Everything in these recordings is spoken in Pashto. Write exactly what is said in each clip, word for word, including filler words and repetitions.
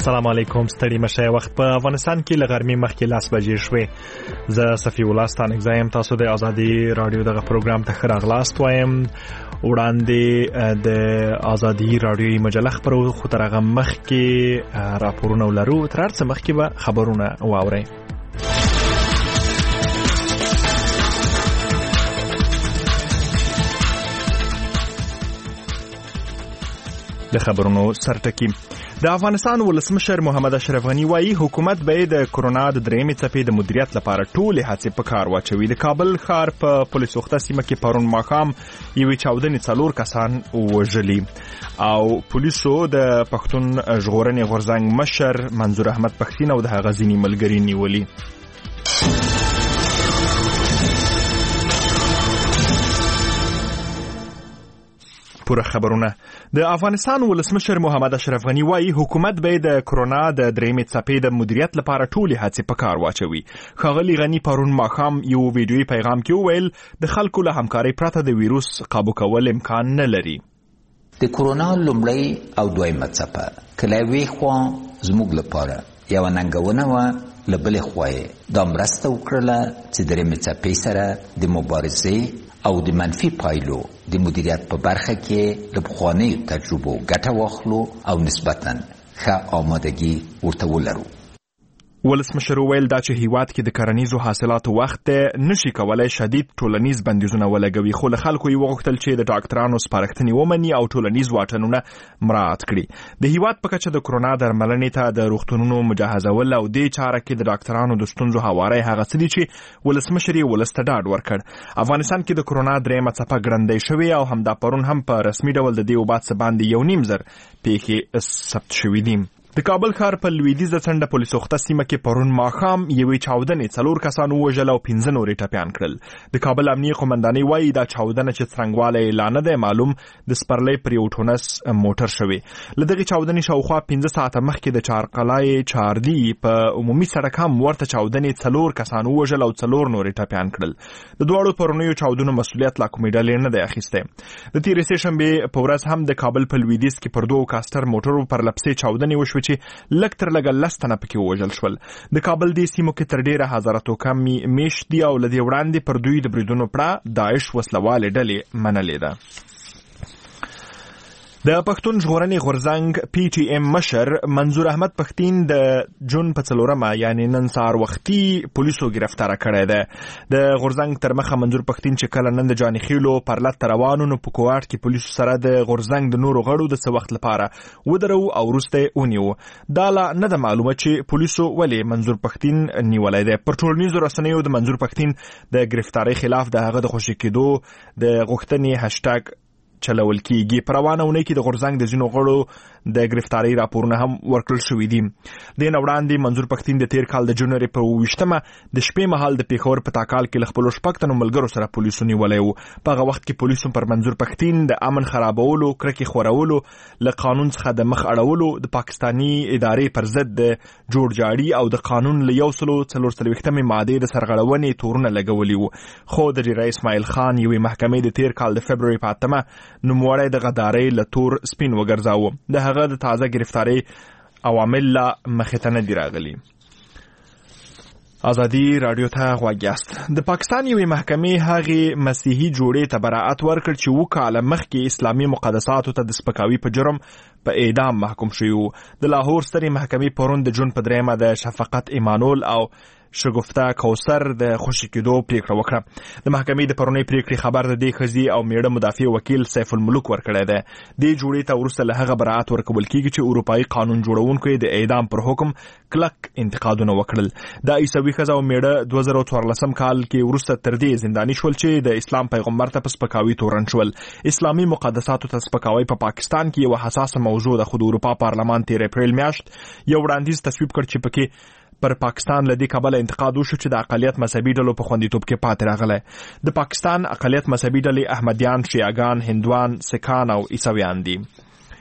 السلام علیکم. ستړي مشه. وخت په افغانستان کې له غرمې مخکې لاس بجې شوې. زه صفي الله ستانکزی یم. تاسو د ازادي رادیو دغه پروګرام ته ښه راغلاست وایم. وړاندې د ازادي رادیوي مجله خپرو خو تر هغه مخکې راپورونه ولرو. تر هر څه مخکې به خبرونه واورئ. د خبرونو سرټکی. د افغانستان ولسمشر محمد اشرف غنی وایي حکومت به د کرونا د درېمې څپې د مدیریت لپاره ټولې هڅې په کار واچوي. د کابل ښار په پولیس وخته سیمه کې پرون ماښام یوې چاودنې څلور کسان وژلي او پولیسو د پښتون ژغورنې غورځنګ مشر منظور احمد پښتین او د هغه ځینې ملګري نیولي. پوره خبرونه. د افغانستان ولسمشر محمد اشرف غنی وایي حکومت به د کرونا د درېمې څپې د مدیریت لپاره ټولې هڅې په کار واچوي. ښاغلي غنی پرون ماښام یو ویډیویي پیغام کې وویل د خلکو له همکارۍ پرته د ویروس قابو کول امکان نه لري. د کرونا لومړی او دویمه څپه کله یوې خوا زموږ لپاره یوه ننګونه وه، له بلې خوا یې دا مرسته وکړله چې درېمې څپې سره د مبارزې او د منفي پایلو د مدیریت په برخه کې له پخوانیو تجربو ګټه واخلو او نسبتاً ښه آمادګي ورته ولرو. ولسمشر وویل دا چې هیواد کې د کرنیزو حاصلاتو وخت نشي کولای شدید ټولنیز بندیزونه ولګوي، خو له خلکو یې وغوښتل چې د ډاکټرانو سپارښتنې ومني او ټولنیز واټنونه مراعات کړي. د هیواد په کچه د کرونا درملنې ته د روغتونونو مجهزول او دې چاره کې د ډاکټرانو د ستونزو هواری هغه څه دي چې ولسمشر یې ولس ته ډاډ ورکړ. افغانستان کې د کرونا درېیمه څپه ګړندۍ شوې او همدا پرون هم په رسمي ډول د دې وبا څه باندې یو نیم زر پیښې ثبت شوې دي. د کابل ښار په لویدیځه څنډه پولیس وخته سیمه کې پرون ماښام یوې چاودنې څلور کسان ووژل او پنځه نور یې ټپیان کړل. د کابل امنیه قومندانۍ وایي دا چاودنه چې څرنګوالی یې لا نه دی معلوم د سپرلۍ پر یو ټونس موټر شوې. له دغې چاودنې شاوخوا پنځه ساعته مخکې د چارقلای چاردي په عمومي سړک هم ورته چاودنې څلور کسان ووژل او څلور نور یې ټپیان کړل. د دواړو پرونیو چاودنو مسؤلیت لا کومې ډلې نه دی اخیستی. د تېرې سې شنبې په ورځ هم د کابل په لویدیځ کې پر دوو کاستر موټرو پر لپسې چاودنې وشوې چې لږ تر لږه لس تنه پکې ووژل شول. د کابل دې سیمو کې تر ډېره هزاره توکم میشت دي او له دې وړاندې پر دوی د بریدونو پړه داعش وسلوالې ډلې منلې ده. د پښتون ژغورنې غورځنګ پی ټي ایم مشر منظور احمد پښتین د جون په څلورمه یعنی نن سهار وختي پولیسو گرفتاره کړی ده. د غورځنګ تر مخه منظور پښتین چې کله نن د جانخیلو پر لټ روانو نو په کوارټ کې پولیسو سره د غورځنګ د نورو غړو د څه وخت لپاره ودرو او وروسته یې ونیو. دا لا نه ده معلومه چې پولیسو ولې منظور پښتین نیولی دی. پر ټولنیزو رسنیو د منظور پښتین د گرفتارۍ خلاف د هغه د خوشي کېدو د غوښتنې هشټګ چلول کیږي. په روانه اونۍ کې د غورځنګ د ځینو غړو د گرفتارۍ راپورونه هم ورکړل شوي دي. دې نه وړاندې منظور پښتین د تیر کال د جنوري په اوویشتمه د شپې مهال د پېښور په تاکال کې له خپلو شپږ تنو ملګرو سره پولیسو نیولی و. په هغه وخت کې پولیسو پر منظور پښتین د امن خرابولو، کرکې خورولو، له قانون څخه د مخ اړولو، د پاکستاني ادارې پر ضد د جوړجاړي او د قانون له یو سلو څلور څلوېښتمې مادې د سرغړونې تورونه لګولي وو. خو د ډېری اسماعیل خان یوې محکمې د تیر کال د فبروري په اتمه نوموړی د غدارۍ له تور سپین وګرځاوه. د هغه د تازه گرفتارۍ عوامل لا مخې ته نه دي راغلي. ازادي رادیو ته غوږ یاست. د پاکستان یوې محکمې هغې مسیحي جوړې ته براعت ورکړ چې اووه کاله مخکې اسلامي مقدساتو ته د سپکاوي په جرم په اعدام محکوم شوي وو. د لاهور سترې محکمې پرون د جون په درېیمه د شفقت ایمانول او شګفته کوثر د خوشي کېدو پریکړه وکړه. د محکمې د پرونۍ پریکړې خبر د دې ښځې او میړه مدافع وکیل سیف الملوک ورکړی دی. دې جوړې ته وروسته له هغه براعت ورکول کېږي چې اروپایي قانون جوړونکو یې د اعدام پر حکم کلک انتقادونه وکړل. دا عیسوي ښځه او میړه دوه زره څوارلسم کال کې وروسته تر دې زنداني شول چې د اسلام پیغمبر ته په سپکاوي تورن شول. اسلامي مقدساتو ته سپکاوی په پاکستان کې یوه حساسه موضوع ده، خو د اروپا پارلمان تیر اپریل میاشت یو وړاندیز تصویب کړ چې پکې پر پاکستان له دې کبله انتقاد وشو چې د اقلیت مذهبي ډلو په خوندیتوب کې پاتې راغلی. د پاکستان اقلیت مذهبي ډلې احمدیان، شیعهګان، هندوان، سکان او عیسویان دي.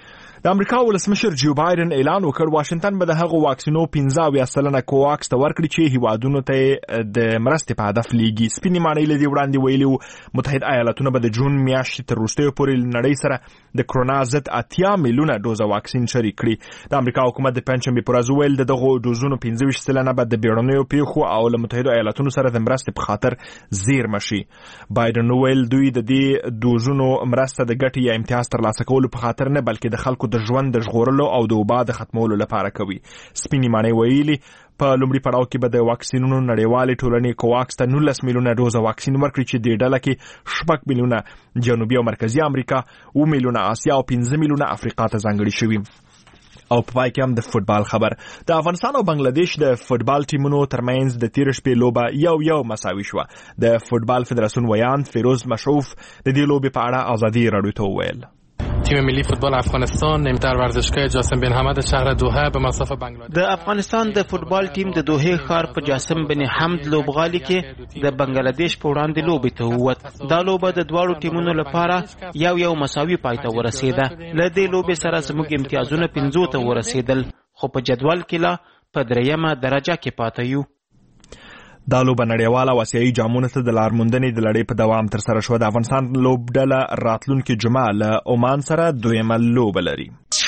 د امریکا ولسمشر جو بایدن اعلان وکړ واشنگټن به د هغو واکسینو پنځه اویا سلنه کوواکس ته ورکړي چې هیوادونو ته د مرستې په هدف لیږي. سپینې ماڼۍ له دې وړاندې ویلي وو متحد ایالتونه به د جون میاشتې تر وروستیو پورې نړۍ سره د کرونا ضد اتیا میلیونه ډوزه واکسین شریک کړي. د امریکا حکومت د پنجشنبې په ورځ وویل د دغو ډوزونو پنځه ویشت سلنه به د بیړنیو پیښو او له متحدو ایالتونو سره د مرستې په خاطر زیرمه شي. بایدن وویل دوی د دې ډوزونو مرسته د ګټې یا امتیاز ترلاسه کولو په خاطر نه بلکې د خلکو د ژوند د ژغورلو او د وبا د ختمولو لپاره کوي. سپینې ماڼۍ ویلي په لومړي پړاو کې به د واکسینونو نړیوالې ټولنې کوواکس ته نولس میلیونه ډوزه واکسین ورکړي چې د ډله کې شپږ میلیونه جنوبي او مرکزي امریکا، اوه میلیونه اسیا او پنځه میلیونه افریقا ته ځانګړي شوي. او په پای کې هم د فوتبال خبر. د افغانستان او بنگلاديش د فوتبال ټیمونو ترمنځ د تیر شپې لوبه یو یو مساوي شوه. د فوتبال فدراسیون ویان فیروز مشروف د دې لوبې په اړه آزادی رادیو ته وویل. تیم ملی فوتبال افغانستان در ورزشگاه جاسم بن حمد شهر دوحه به مصاف بنگلادیش. د افغانستان د فوتبال ټیم د دوحه ښار په جاسم بن حمد لوبغالي کې د بنگلاديش په وړاندې لوبې ته ووت. دا لوبه د دواړو ټیمونو لپاره یو یو مساوي پای ته ورسېده. له دې لوبې سره زموږ امتیازونه پنځو ته ورسېدل، خو په جدول کې لا په دریمه درجه کې پاتې یو. دا لوبه نړیواله آسیایي جامونو ته د لارموندنې د لړۍ په دوام ترسره شوه. د افغانستان لوبډله راتلونکي جمعه له عمان سره دویمه لوبه لري.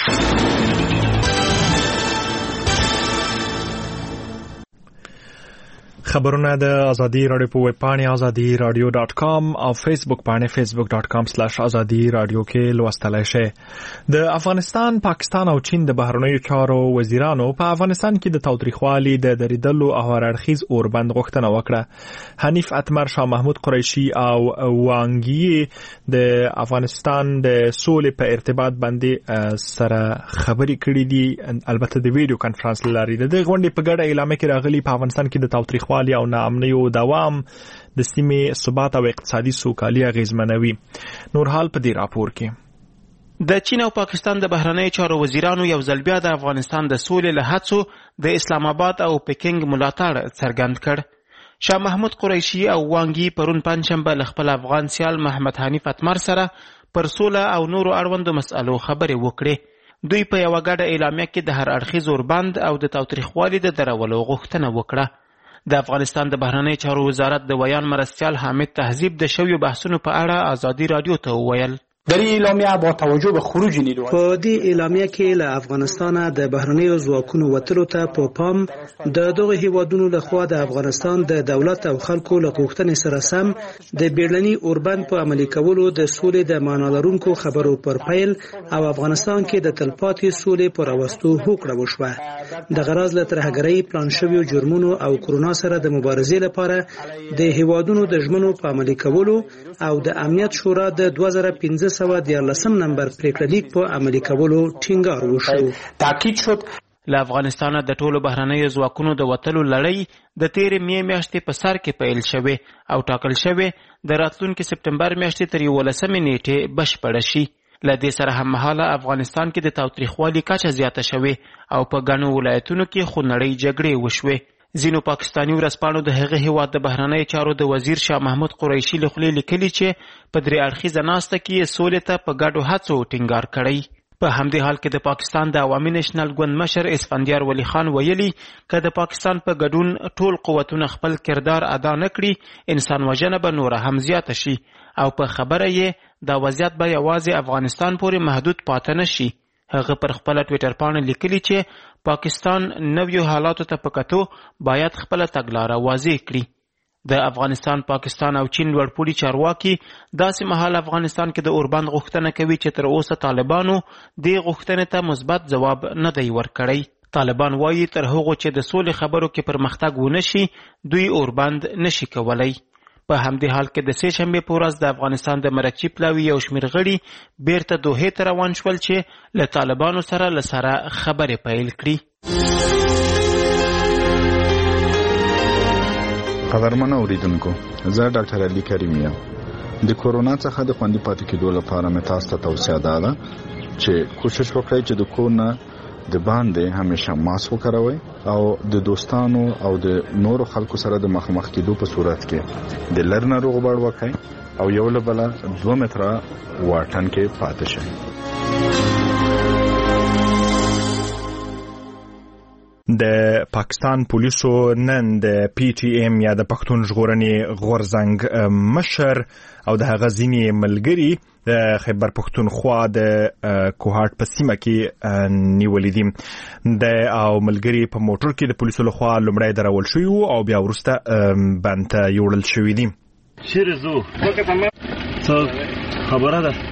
خبرونه د ازادي رادیو په ویب پاڼې ازادي رادیو ډاټ کام او فیسبوک پاڼې فیسبوک ډاټ کام سلاش ازادي رادیو کې لوستلای شئ. د افغانستان، پاکستان او چین د بهرنیو چارو وزیرانو په افغانستان کې د تاوتریخوالي د دریدلو او هررخیز اوربند غوښتنه وکړه. حنیف اتمر، شاه محمود قریشي او وانګي د افغانستان د سولې په ارتباط باندې سره خبرې کړې دي. البته د ویډیو کانفرنس لري. د غونډې په ګډه اعلامیه کې راغلي په افغانستان کې د تاوتریخوالي او ناامنیو دوام د سیمې ثبات او اقتصادي سوکالي اغیزمنوي. نور حال په دې راپور کې. د چین او پاکستان د بهرنیو چارو وزیرانو یو ځل بیا د افغانستان د سولې له هڅو د اسلام آباد او پکینګ ملاتړ څرګند کړ. شاه محمود قریشي او وانګي پرون پنځشنبه له خپل افغان سیال محمد حنیف اتمر سره پر سوله او نورو اړوندو مسألو خبرې وکړې. دوی په یوه ګډه اعلامیه کې د هر اړخیز اوربند او د تاوتریخوالي د درولو غوښتنه وکړه. د افغانستان د بهرنیو چارو وزارت د ویان مرستیال حامد تهذیب د شویو بحثونو په اړه ازادي رادیو ته وویل. در این اعلامیه با توجه به خروج نیروهای په دې اعلامیه کې له افغانستان د بهرنیو ځواکونو وتلو ته په پام د دغه هیوادونو لخوا د افغانستان د دولت او خلکو له غوښتنې سره سم د بیړني اوربند په عملي کولو د سولې د معنا لرونکو خبرو پر پیل او افغانستان کې د تلپاتې سولې پر راوستو هوکړه وشوه. د غرض له ترهګرۍ پلان شویو جرمونو او کرونا سره د مبارزې لپاره د هیوادونو د ژمنو په عملي کولو او د امنیت شورا د دوه زره پنځه سوه دیارلسم نمبر پریکړه لیک په عملي کولو ټینګار وشو. تاکید شد له افغانستانه د ټولو بهرنیو ځواکونو د وتلو لړۍ د تیرې مې میاشتې په سر کې پیل شوې او ټاکل شوې د راتلونکي سپټمبر میاشتې تر یولسمې نیټې بشپړه شي. له دې سره هممهاله افغانستان کې د تاوتریخوالي کچه زیاته شوې او په ګڼو ولایتونو کې خونړۍ جګړې وشوې. ځینو پاکستاني ورځپاڼو د هغه هیواد د بهرنیو چارو د وزیر شاه محمود قریشي له خولې لیکلي چې په درې اړخیزه ناسته کې یې سولې ته په ګډو هڅو ټینګار کړی. په همدې حال کې د پاکستان د عوامي نېشنل ګوند مشر اسفندیار ولی خان ویلي که د پاکستان په ګډون ټول قوتونه خپل کردار ادا نه کړي انسان وژنه به نوره هم زیاته شي او په خبره یې دا وضعیت به یوازې افغانستان پورې محدود پاتې نه شي. هغه پر خپل ټویټر باندې لیکلي چې پاکستان نویو حالاتو ته په کتو باید خپل تګلاره واضح کړي. د افغانستان، پاکستان او چین لوړپوړي چارواکي داسې مهال افغانستان کې د اوربند غوښتنه کوي چې تر اوسه طالبانو دې غوښتنې ته مثبت ځواب نه دی ورکړی. طالبان وایي تر هغو چې د سولې خبرو کې پرمختګ ونه شي دوی اوربند نشي کولی. په همدې حال کې د سه شنبې په ورځ د افغانستان د مرکزي پلاوي یو شمېر غړي بیرته دوحې ته روان شول چې له طالبانو سره له سره خبرې پیل کړي. قدرمنو اوریدونکو، زه ډاکټر علي کریم یم. د کورونا څخه د خوندي پاتې کېدو لپاره مې تاسو ته توصیه ده چې کوشش وکړئ چې د کور نه د باندې همیشه ماسک وکاروئ او د دوستانو او د نورو خلکو سره د مخامخ کېدو په صورت کې د لر نه روغبړ وکړئ او یو له بله دوه متره واټن کې پاتې شئ. د پاکستان پولیسو نن د پی ټی ایم یا د پښتون ژغورنې غورځنګ مشر او د هغه ځینې ملګري د خیبر پښتونخوا د کوهاټ په سیمه کې نیولې دي د او ملګري په موټر کې د پولیسو لخوا لومړی درول شوي او بیا وروسته بند ته یوړل شوي دي. شیرزو څه خبره ده؟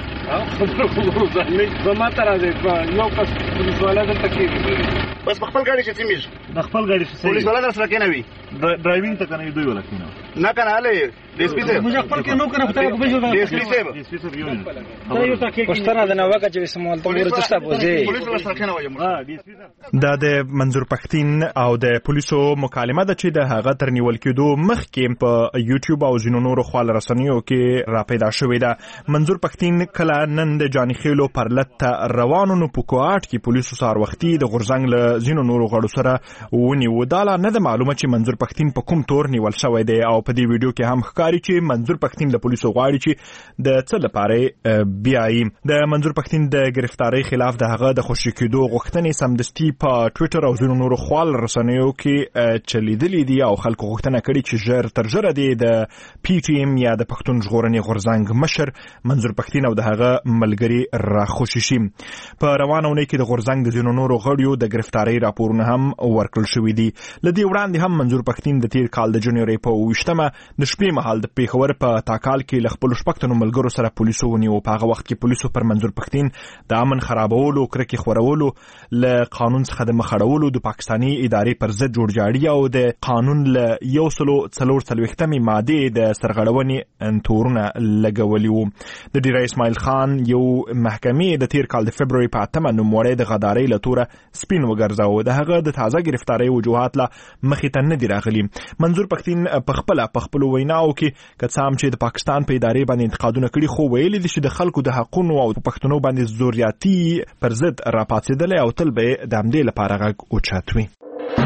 زما ته راځي یو کس پولیس والا دلته کېږي بس په خپل ګاډي چې تیمیږي د خپل ګاډي پولیس والا در سره کېنوي ډرایوینګ ته کنه دوی ولا کېنو نه کنه هلې ډي اس پي صاحب موږ خپل کې نو کنه خو ته به ډي اس پي صاحب ډي اس پي صاحب یو دا یو تاکي پښتنه د نوګه چې سمول ته ورته بوزي پولیس والا سره کېنوي ها ډي اس پي صاحب دا د منظور پښتين او د پولیسو مکالمه ده چې د هغه تر نیول کېدو مخکې په یوټیوب او ځینو نورو خپل رسنیو کې را پیدا شوې ده. منظور پښتين کله نن د جاني خېلو پر لټ روانو نو په کوهاټ کې پولیسو سار وختي د غورځنګ له ځینو نورو غړو سره ونیو. دا لا نه د معلومه چې منظور پښتين په کوم تور نیول شوی دی او په دې ویډیو کې هم ښکاري چې منظور پښتين د پولیسو غواړي چې د څه لپاره بیایي. د منظور پښتين د گرفتاری خلاف د هغه د خوشي کېدو غوښتنې سمدستي په ټوئیټر او ځینو نورو خپل رسنیو کې چلیدلې دي او خلکو غوښتنه کړې چې ژر تر ژره دی د پی ټی ایم یا د پښتون ژغورنې غورځنګ مشر منظور پښتين او د هغه ملګري راخوشي شي. په روانه اونۍ کې د غورځنګ د ځینو نورو غړیو د گرفتاری راپورونه هم ورکړل شوي دي. لدې وړاندې هم منظور پښتين د تیر کال د جنوري په اوویشتمه د شپې مهال د پیښور په تاکال کې له خپلو شپږ ملګرو سره پولیسو ونیو. په هغه وخت کې پولیسو پر منظور پښتين د امن خرابولو، کرکې خورولو، له قانون څخه د مخ اړولو، د پاکستاني ادارې پر ضد جوړجاړي او د قانون له یو سلو څلور څلوېښتمې مادې د سرغړونې تورونه لګولي وو. د ډیره اسماعیل خان یو محکمې د تیر کال د فبروري په اتمه نوموړی د غدارۍ له توره سپین وګرځاوه. د هغه د تازه گرفتاری وجوهات لا مخې ته نه دي راغلي. منظور پښتين په خپله په خپلو ویناو کې که څه هم چې د پاکستان په ادارې باندې انتقادونه کړي خو ویلي دي چې د خلکو د حقونو او پښتنو باندې زوریاتي پر ضد راپاڅېدلی او تل به د همدې لپاره غږ اوچت وي.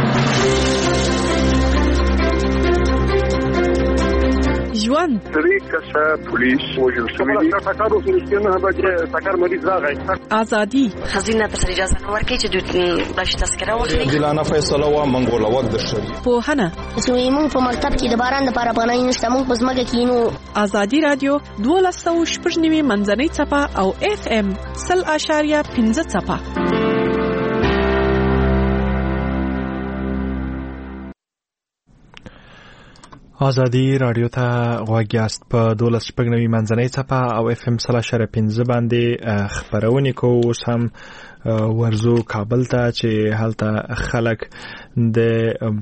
ژوند درې کسه پولیس وژل شوي دي. ټکر وسو نه به ټکر مریض راغی. ازادي خزینه ته اجازه نه ورکړي چې دوی د تذکره واخلي. جلانه فیصله وا منګوله وخت د شری پوهنه چې موږ په مکتب کې د باران لپاره پناه نشته موږ په ځمکه کې نو. ازادي رادیو دولس سوه شپږ نوي منځنۍ څپه او اف ام سل اشاریه پنځه څپه. ازادي رادیو ته غوږ یاست. په دولس شپږ نوي منځنۍ څپه او اف ام سل اشاریه پنځه باندې خپرونې کوو. اوس هم ورزو کابل ته چې هلته خلک د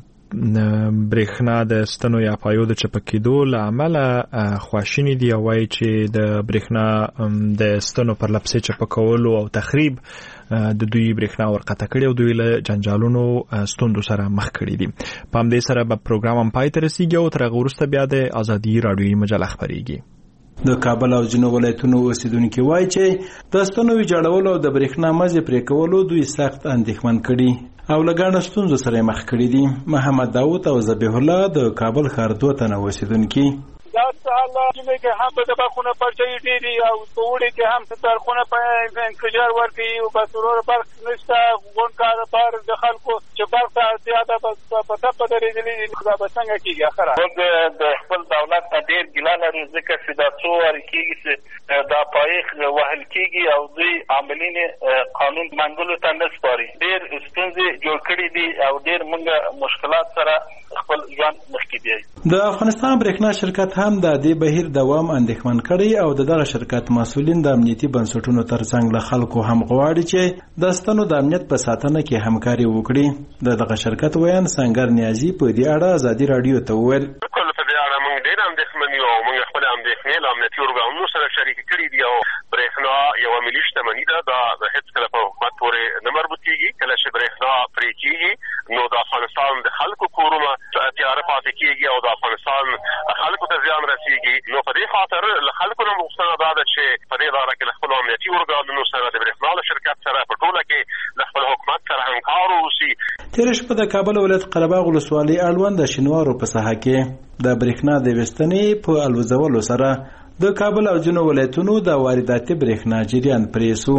برېښنا د ستنو یا پایو د چپه کېدو له امله خواشیني دي او وایي چې د برېښنا د ستنو پر لپسې چپه کولو او تخریب د دوی برېښنا ورقطع کړي او دوی له جنجالونو ستوندو سره مخ کړي دي. په همدې سره به پروګرام هم پای ته رسیږي او تر هغه وروسته بیا د ازادي راډیویي مجله خپرېږي. د کابل او ځینو ولایتونو اوسیدونکي وایي چې د ستنو ویجاړولو او د برېښنا مزې پرې کولو دوی سخت اندېښمن کړي او له ګڼو ستونزو سره مخ کړي دي. محمد داود او ذبیح الله د کابل ښار دوه تنه اوسیدونکي دا الله چې کې هم په دغه پرچې ډېری او توړي کې هم ستر خونه په انفجار ورکی او بسرور برق نشته غون کار پر د خلکو چې برق ته زیاده په تاسو درېدلې دا به څنګه کیږي اخره موږ د خپل دولت ته ډېر ګیله لرو ځکه چې دا څو ور کیږي چې دا پایخ وهل کیږي او دوی عاملین قانون منګولو ته نه سپاري. ډېر ستونزې جوړ کړي دي او ډېر موږ مشکلات سره خپل ژوند مخکې بیایي. د افغانستان برېښنا شرکت هم د دې بهیر دوام اندېښمن کړی او د دغه شرکت مسؤلین د امنیتي بنسټونو ترڅنګ له خلکو هم غواړي چې د ستنو د امنیت په ساتنه کې همکاري وکړي. د دغه شرکت ویان سنگر نیازي په دې اړه ازادي راډیو ته وویل ټول په دې اړه موږ ډېر اندېښمن یو او موږ خپل اندېښنې له امنیتي ارګانونو سره شریک کړي دي او برېښنا یوه ملي شتمني ده. دا هېڅکله په حکومت پورې نه مربوطېږي. کله چې برېښنا پرې کېږي نو د افغانستان د خلکو کورونه تیاره پاتې کېږي او د افغانستان خلکو ته زیان رسېږي. نو په دې خاطر له خلکو نه غوښتنه دا ده چې په دې لاره کې له خپلو امنیتي ارګانونو سره د برېښنا له شرکت سره په ټوله کې له خپل حکومت سره همکار واوسي. تېره شپه د کابل ولایت قره باغ ولسوالۍ اړوند د شینوارو په ساحه کې د برېښنا د ویستنې په الوزولو سره د کابل او ځینو ولایتونو د وارداتي برېښنا جریان پرې سو.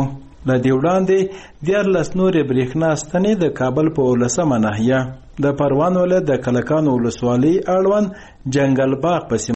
له دې وړاندې دیارلس نورې برېښنا ستنې د کابل په اولسمه ناحیه د پروان ولایت د کلکان ولسوالۍ اړوند جنګل باغ په